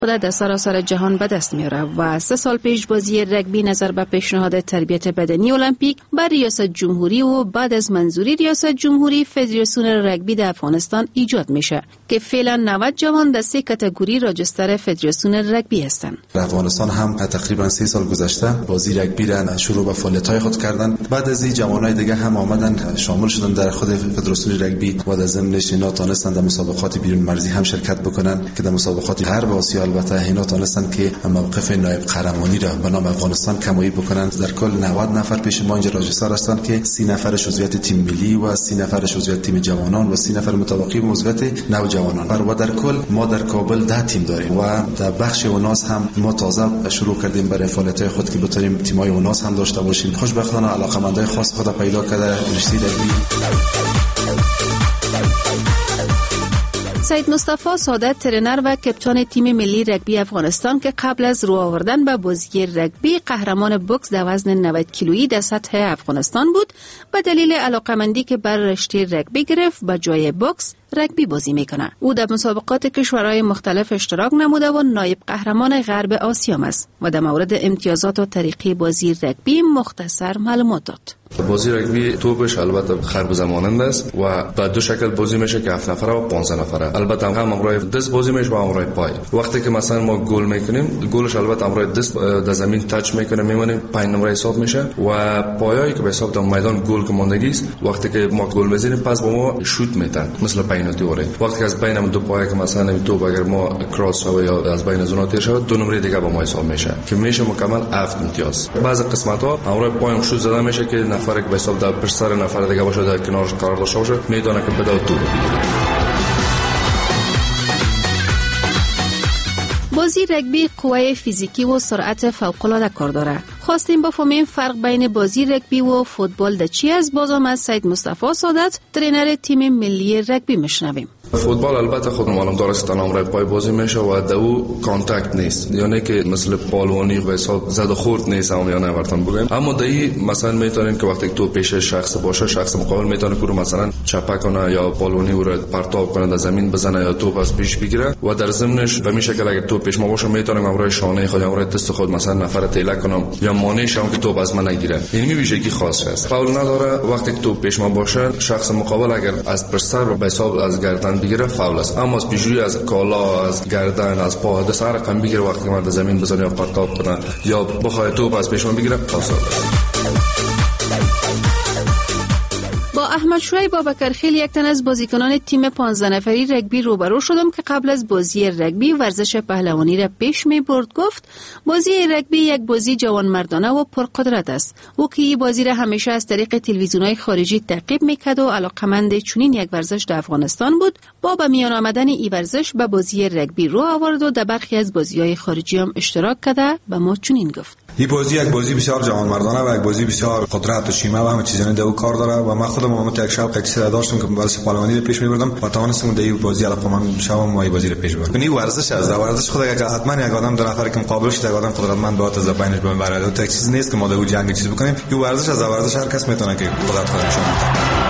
در سراسر جهان به دست میاره و 3 سال پیش بازی رگبی نظر به پیشنهاد تربیت بدنی المپیک بر ریاست جمهوری و بعد از منظوری ریاست جمهوری فدراسیون رگبی در افغانستان ایجاد میشه که فعلا 90 جوان در 3 کاتگوری راجستر فدراسیون رگبی هستند. در افغانستان هم تقریبا 3 سال گذشته بازی رگبی را شروع به فعالیت‌های خود کردن. بعد از این جوانای دیگه هم آمدن شامل شدن در خود فدراسیون رگبی و در ضمنش اینا تونستن در مسابقات بیرون مرزی هم شرکت بکنن که در مسابقات غرب آسیا البته اینا تونستن که موقف نایب قهرمانی را به نام افغانستان کمایی بکنن. در کل 90 نفر پیش ما اینجا راجستر هستند که 30 نفرش عضویت تیم ملی و 30 نفرش عضویت تیم جوانان و 30 نفر متوقی عضویت نوجوانان. و در کل ما در کابل 10 تیم داریم و در بخش اوناس هم ما تازه شروع کردیم برای فعالیت‌های خود که بتونیم تیم‌های اوناس هم داشته باشیم. خوشبختانه علاقه‌مندای خاص خود پیدا کرده رشته رگبی. سید مصطفی سادات ترینر و کپتان تیم ملی رگبی افغانستان که قبل از رو آوردن به بازی رگبی قهرمان بوکس در وزن 90 کیلویی در سطح افغانستان بود، به دلیل علاقه‌مندی که بر رشته رگبی گرفت به جای بوکس رگبی بازی میکنه. او در مسابقات کشورهای مختلف اشتراک نموده و نایب قهرمان غرب آسیا است و در مورد امتیازات و طریقه بازی رگبی مختصر معلومات داد. بازی رگبی توپش البته خربزه مانند است و به 2 شکل بازی میشه که 7 نفره و 15 نفره. البته هم امرای دست بازی میشه و امرای پای. وقتی که مثلا ما گل میکنیم، گلش البته امرای دست در زمین تاچ میکنه میمونه 5 نمره حساب میشه و پایایی که به حساب در میدان گل که ماندگی است، وقتی که ما گل میزنیم پس با ما شوت میتن مثل پنالتی وره. وقتی که از بین دو پای که مثلا توپ اگر ما کراس شوه یا از بین زونا تیر شود 2 نمره دیگه با ما حساب میشه که میشه مکمل 7 امتیاز. بعضی قسمت ها امرای پای شوت زده میشه که نفر که به حساب در پشت سر نفر دیگه باشه در کنارش قرار داشته باشه میدونه که بده تو. بازی رگبی قوه فیزیکی و سرعت فوق‌العاده کار داره. خواستیم بفهمیم فرق بین بازی رگبی و فوتبال در چی است. بازم از سید مصطفی سادات ترینر تیم ملی رگبی میشنویم. فوتبال البته خود معلوم داره که تنها امرای پای بازی میشه و دو کانتاکت نیست، یعنی که مثل پالونی و حساب زد و خورد نیست هم یا نه ورتن بگیم. اما دایی مثلا میتونین که وقتی تو پیش شخص باشه شخص مقابل میتونه که رو مثلا چپه کنه یا پالونی رو پرتاب کنه در زمین بزنه یا توپ از پیش بگیره و در ضمنش به میشه که اگه توپ پیش ما باشه میتونیم امرای شانه خود امرای دست خود مثلا نفر تیله کنم یا مانع شم که توپ از من نگیره. این ویژگی خاص است. فاول نداره. وقتی که توپ پیش ما باشه شخص مقابل اگر از پرسر به حساب از گردن بگیره فاول است، اما از پیشویی از کالا از گردن از پا دست هر رقم بگیره وقتی که من در زمین بزنه یا پرتاب کنه یا بخواد توپ از پیش ما بگیره پاس با احمد شعیب بابکرخیل یک تن از بازیکنان تیم 15 نفری رگبی روبرو شدم که قبل از بازی رگبی ورزش پهلوانی را پیش می برد. گفت بازی رگبی یک بازی جوانمردانه و پرقدرت است. او که این بازی را همیشه از طریق تلویزیون‌های خارجی تعقیب میکرد و علاقمند چنین یک ورزش در افغانستان بود. با به میان آمدن این ورزش به بازی رگبی رو آورد و در برخی از بازی‌های خارجی هم اشتراک کرده و ما چنین گفت. این بازی یک بازی بسیار جوانمردانه و یک بازی بسیار قدرت و شیمه و همه چیزانی دو کار داره و من خودم اومد یک شب کسی داشتم که ورزش پهلوانی رو پیش می‌بردم و توانستم در این بازی علاقه‌مند شوم و این بازی رو پیش ببرم. این ورزش از ورزش خود یک حتما یک آدم در نفر که مقابلش یک آدم قدرتمند باید از بینش ببره. تا چیز نیست که ما در جنگ چیز بکنیم. این ورزش از ورزش هر کس میتونه که قدرت خودش نشون بده.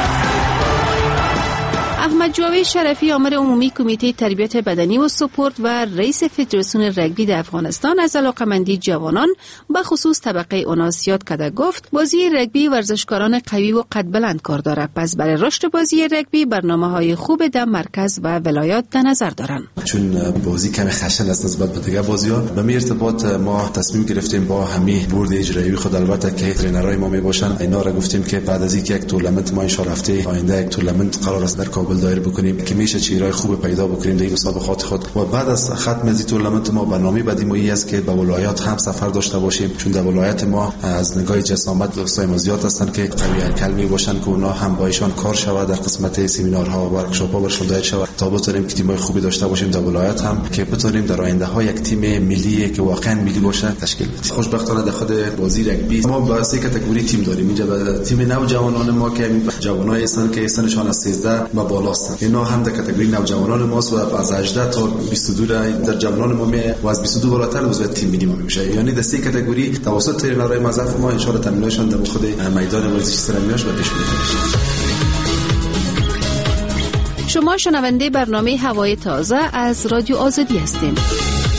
احمد جاوید شرفی آمر عمومی کمیته تربیت بدنی و سپورت و رئیس فدراسیون رگبی در افغانستان از علاقه‌مندی جوانان به خصوص طبقه اوناس یاد کرده. گفت بازی رگبی ورزشکاران قوی و قد بلند کار داره، پس برای رشد بازی رگبی برنامه‌های خوب در مرکز و ولایات در نظر دارن. چون بازی کمی خشن است نسبت به دیگر بازی‌ها، به می ارتباط ما تصمیم گرفتیم با همه بورد اجرایی خود البته که ترینرای ما میباشن اینا را گفتیم که بعد از اینکه یک تورنمنت ما ان شاء الله هفته آینده یک تورنمنت قرار است در کابل دایر بکنیم که میشه چهره‌های خوب پیدا بکنیم در مسابقات خود و بعد از ختم از تورنمنت ما برنامه بعدی ما است که به ولایات هم سفر داشته باشیم، چون در ولایت ما از نگاه جسامت دوستای ما زیاد هستن که قوی هیکل میباشن که اونا هم با ایشان کار شود در قسمت سمینارها و ورکشاپ‌ها برشون دایر شود تا بتونیم که تیم‌های خوبی داشته باشیم در ولایت هم که بتونیم در آینده ها یک تیم ملی که واقعا ملی باشه تشکیل بدیم. خوشبختانه در خود بازی رگبی ما با سه کاتگوری تیم داریم. اینجا تیم نوجوانان ما که جوانای هستن که سنشان از 13 و بالاست، اینا هم در کاتگوری نوجوانان ماست و از 18 تا 22 در جوانان ما و از 22 بالاتر عضو تیم ملی ما میشه. یعنی در سه کاتگوری توسط ترینرهای مظرف ما ان شاء الله تامینشون در خود میدان ورزشی سرمیاش و پیش میره. شما شنونده برنامه هوای تازه از رادیو آزادی هستید.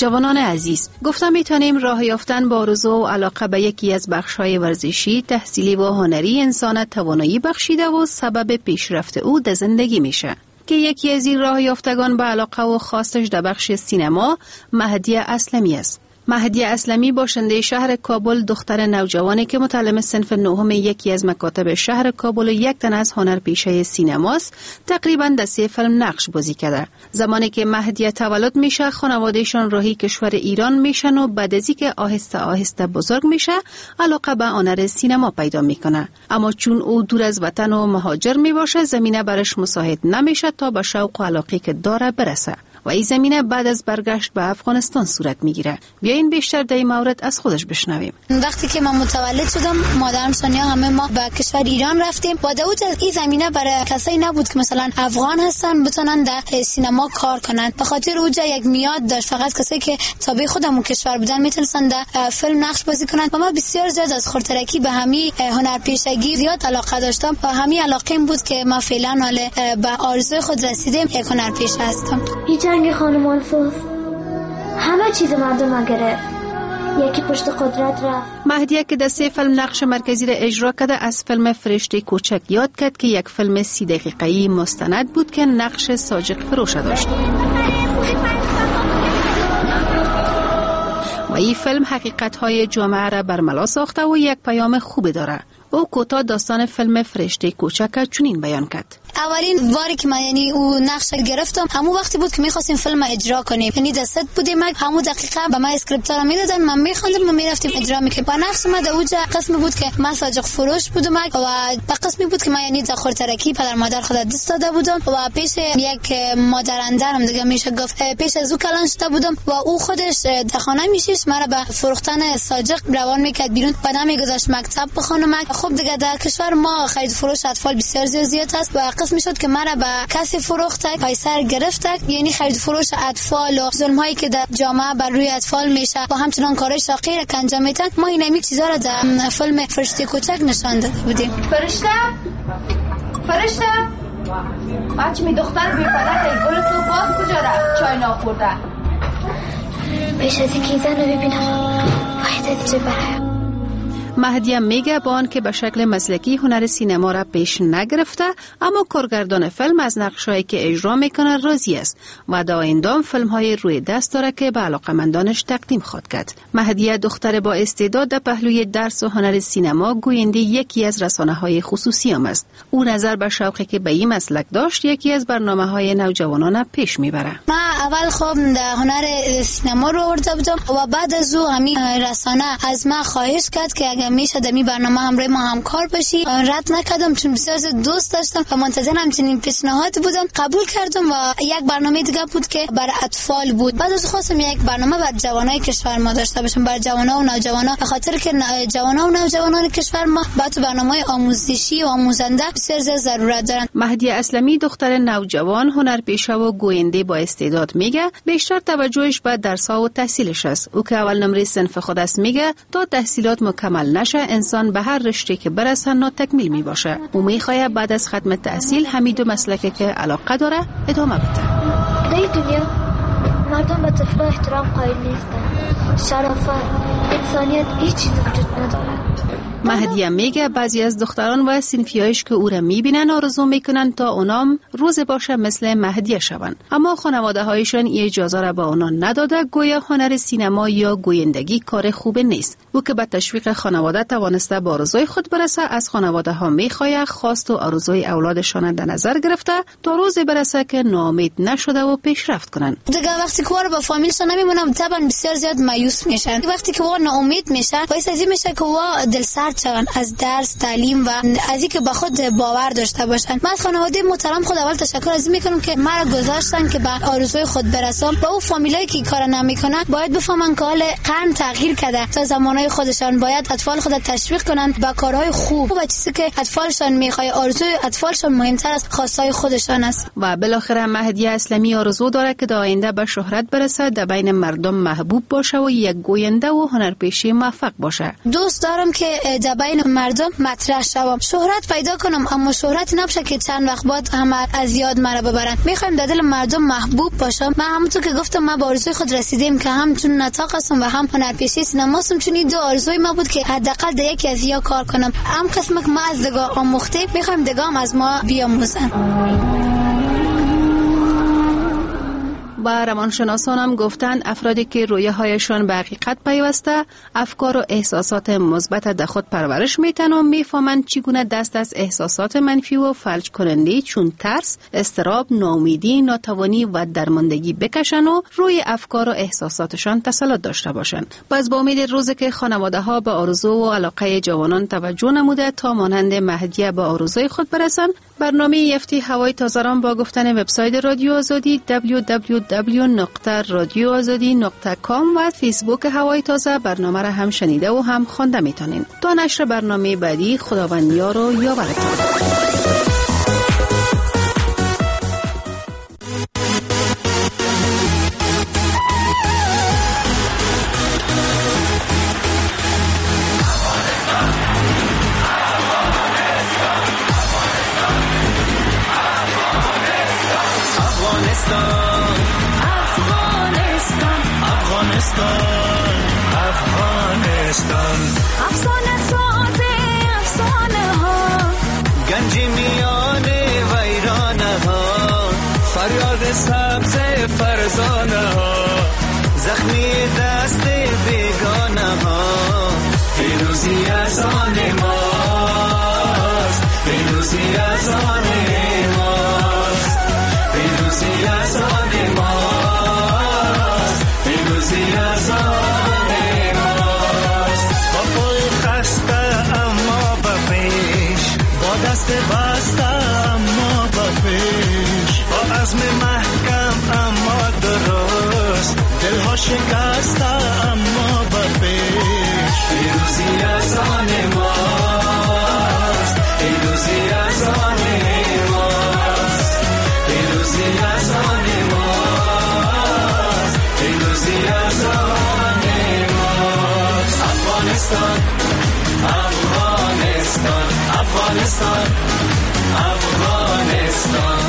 جوانان عزیز، گفتم میتونیم راه یافتن با آرزو و علاقه به یکی از بخش‌های ورزشی، تحصیلی و هنری انسان توانایی بخشیده و سبب پیشرفت او در زندگی میشه. که یکی از این راه یافتگان به علاقه و خواستش در بخش سینما مهدی اسلمی است. مهدی اسلمی باشنده شهر کابل، دختر نوجوانی که متعلم صنف نهم یکی از مکاتب شهر کابل و یک تن از هنرپیشه سینماست، تقریباً در 3 فیلم نقش بازی کرده. زمانی که مهدی تولد میشه، خانوادهشان راهی کشور ایران میشن و بعد از اینکه آهسته آهسته بزرگ میشه، علاقه به هنر سینما پیدا میکنه. اما چون او دور از وطن و مهاجر میباشه، زمینه برش مساعد نمیشه تا به شوق و علاقه که داره برسه. و این زمینه بعد از برگشت به افغانستان صورت میگیره. بیاین بیشتر در این مورد از خودش بشنویم. وقتی که من متولد شدم، مادرم سونیا همه ما به کشور ایران رفتیم. با داود این زمینه برای کسایی نبود که مثلا افغان هستن بتونن در سینما کار کنن. به خاطر اونجا یک میاد داشت فقط کسایی که تابع خودمون کشور بودن میتونستن در فیلم نقش بازی کنن. و من بسیار زیاد از خاطرکی به همین هنرپیشگی زیاد علاقه داشتم و همین علاقه‌ام بود که ما فعلا حالا به آرزوی خود رسیدیم، یک هنرپیشه هستم. جنگ خانمان فوز همه چیز مردم گرفت، یکی پشت قدرت رفت. مهدی که در 3 فیلم نقش مرکزی را اجرا کرده، از فیلم فرشته کوچک یاد کرد که یک فیلم 30 دقیقه‌ای مستند بود که نقش ساجق فروش داشت. و این فیلم حقیقت‌های جامعه را برملا ساخته و یک پیام خوب داره. او کوتاه داستان فیلم فرشته کوچک چنین بیان کرد. اولین باری که من او نقش گرفتم همون وقتی بود که می‌خواستیم فیلم اجرا کنیم، یعنی دست بودیم همون دقیقه به من اسکریپت را میدادن، من می‌خوندم و می‌رفتیم اجرا می‌کردیم. با نقش من در اونجا قسمی بود که من ساجق فروش بودم و به قسمی بود که من در خاطرکی پدر مادر خود دوست داده بودم و پیش یک مادر اندرم دیگه میشه گفت پیش از او کلان شده بودم و او خودش در خانه میشیش مرا به فروختن ساجق روان میکرد بیرون، بعد میگذاشت مکتب بخونم. خب دیگه در کشور ما خرید فروش اطفال بسیار زیاد است و قسم شد که مرا به کسی فروخته، پیسر گرفته، یعنی خرید فروش اطفال و ظلمایی که در جامعه بر روی اطفال میشه و همچنان کارهای شاقی که انجام میدن. ما این همین چیزا را در فیلم فرشته کوچک نشان داده بودیم. فرشته بچه می دختر بی پدر گل تو باز کجا رفت؟ چای ناخورده. پیش از اینکه زن رو ببینم باید دیگه برم. مهدی میگه با آن که به شکل مسلکی هنر سینما را پیش نگرفته، اما کارگردان فیلم از نقشایی که اجرا میکنه راضی است و در آینده فیلم‌های روی دست داره که به علاقه‌مندانش تقدیم خواهد کرد. مهدی دختر با استعداد در پهلوی درس و هنر سینما گوینده یکی از رسانه‌های خصوصی هم است. او نظر به شوقی که به این مسلک داشت یکی از برنامه‌های نوجوانان پیش میبره. من اول خب در هنر سینما رو آورده بودم و بعد از او همین رسانه از من خواهش کرد که اگه میشه در این برنامه همراه ما همکار باشی. رد نکردم چون بسیار دوست داشتم و منتظر همچنین پیشنهاد بودم. قبول کردم و یک برنامه دیگه بود که برای اطفال بود. بعد از خواستم یک برنامه برای جوانای کشور ما داشته باشم، برای جوانا و نوجوانا، به خاطر که جوانا و نوجوانان کشور ما بعد برنامه‌های آموزشی و آموزنده بسیار ضرورت دارن. مهدی اسلمی دختر نوجوان، هنرپیشه و گوینده با استعداد میگه بیشتر توجهش به درس‌ها و تحصیلش است. او که اول نمره صنف خود است میگه تا تحصیلات مکمل نشه انسان به هر رشته که برسه ناتکمیل می باشه. او میخواه بعد از ختم تحصیل همین دو مسلکی که علاقه داره ادامه بده. در دنیا مردم به طفل احترام قائل نیستن. شرافت، انسانیت هیچ چیزی وجود نداره. مهدی میگه بعضی از دختران و صنفیایش که او را میبینن آرزو میکنن تا اونام روز باشه مثل مهدی شون، اما خانواده هایشان این اجازه را به اونا نداده. گویا هنر سینما یا گویندگی کار خوب نیست. او که به تشویق خانواده توانسته با آرزوی خود برسه، از خانواده ها میخواه خواست و آرزوی اولادشان در نظر گرفته تا روزی برسه که ناامید نشده و پیشرفت کنن. دیگه وقتی که با فامیلشون نمیمونم طبعا بسیار زیاد مایوس میشن. وقتی که ناامید میشن باعث از این میشه که دلسرد شون از درس، تعلیم و از اینکه به خود باور داشته باشن. من از خانواده محترم خود اول تشکر از این میکنم که مرا گذاشتن که به آرزوی خود برسم. با اون فامیلایی که کار نمیکنن باید بفهمن که حال قرن تغییر کرده. تا زمانهای خودشان باید اطفال خود تشویق کنن به کارهای خوب و چیزی که اطفالشان میخواد. آرزوی اطفالشان مهمتر از خواستهای خودشان است. و بالاخره مهدی اسلمی آرزو داره که در آینده به شهرت برسه، در بین مردم محبوب باشه و یک گوینده و هنرپیشه موفق باشه. دوست دارم که در بین مردم مطرح شوم، شهرت پیدا کنم، اما شهرت نباشه که چند وقت بعد همه از یاد مرا ببرن. میخوایم در دل مردم محبوب باشم. من همونطور که گفتم من به آرزوی خود رسیدم که هم چون نطاق هستم و هم هنرپیشه سینما هستم، چون این دو آرزوی ما بود که حداقل در یکی از یا کار کنم. هم قسمت ما از دگاه آموخته، میخوایم دگاه از ما بیاموزن. و روانشناسان هم گفتند افرادی که رویاهایشان به حقیقت پیوسته، افکار و احساسات مثبت در خود پرورش میتن و میفهمند چگونه دست از احساسات منفی و فلج کننده چون ترس، اضطراب، ناامیدی، ناتوانی و درماندگی بکشن و روی افکار و احساساتشان تسلط داشته باشند. باز با امید روزی که خانواده ها به آرزو و علاقه جوانان توجه نموده تا مانند مهدیه به آرزوی خود برسند، برنامه یفتی هوای تازه را با گفتن وبسایت رادیو آزادی www.radioazadi.com و فیسبوک هوای تازه برنامه را هم شنیده و هم خوانده میتونین. تا نشر برنامه بعدی، خداوند یار و یاورتان. افسانه سازه افسانه ها، گنج میان ویرانه ها، فریاد سبز فرزانه ها، زخمی دست بیگانه ها. پیروزی از آن ماست، پیروزی از آن ماست، پیروزی از آن ماست، پیروزی از آن بسته اما با پیش، با عزم محکم اما درست، دلها شکسته اما با پیش. پیروزی از آن ماست، پیروزی از آن ماست، پیروزی از آن ماست، پیروزی از آن ماست. افغانستان، افغانستان، افغانستان، افغانستان.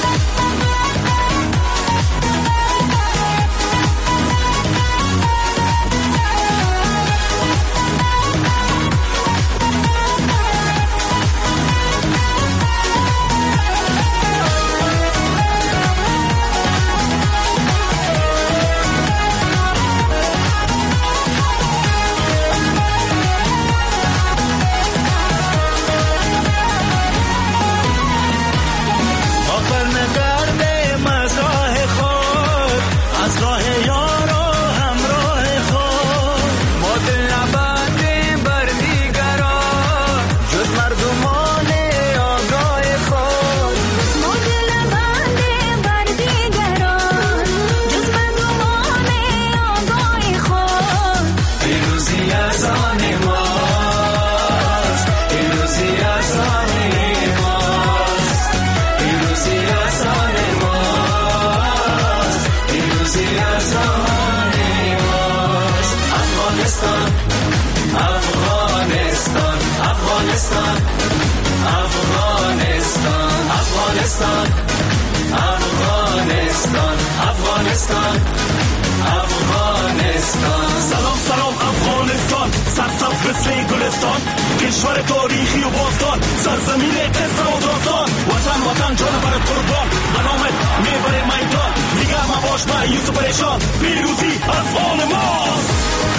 افغانستان، افغانستان، افغانستان، افغانستان. سلام سلام افغانستان، سرسبز مثل گلستان، کشور تاریخی و باستان، سرزمین قصه و داستان. وطن وطن جان برات قربان، به نامت میبره میدان. دیگر مباش مایوس و پریشان، پیروزی از آن ماست.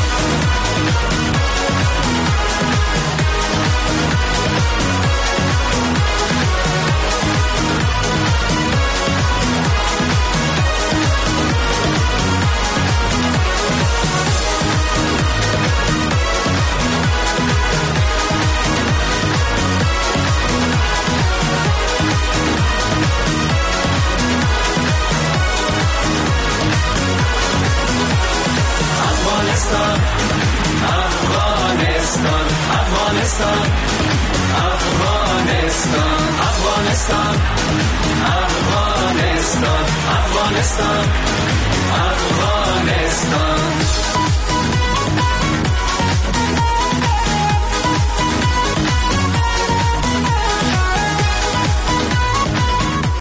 Afghanistan, Afghanistan, Afghanistan, Afghanistan, Afghanistan, Afghanistan, Afghanistan.